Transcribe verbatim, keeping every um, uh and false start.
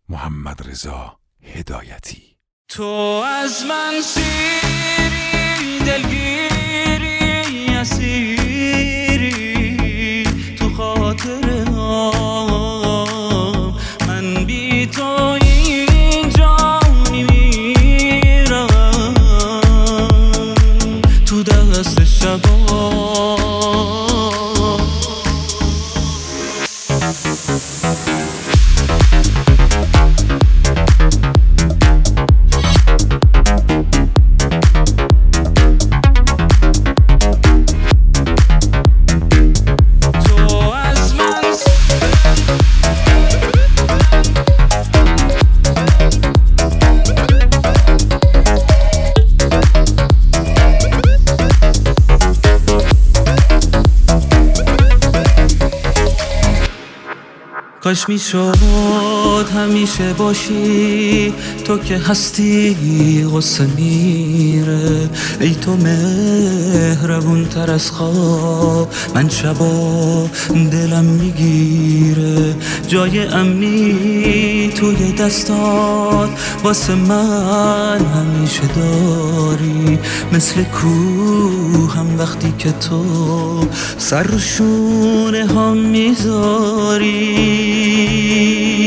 محمدرضا هدایتی. تو از من سیری، دلگیری، اسیری تو خاطر هم، من بی تو اینجا میمیرم تو دست شبا. کاش میشد همیشه باشی تو که هستی، غصه میره ای تو مهربون تر از خواب، من شبا دلم میگیره جای امنی توی دستات واسه من همیشه داری، مثل کوهم وقتی که تو سر رو شونه هم میذاری.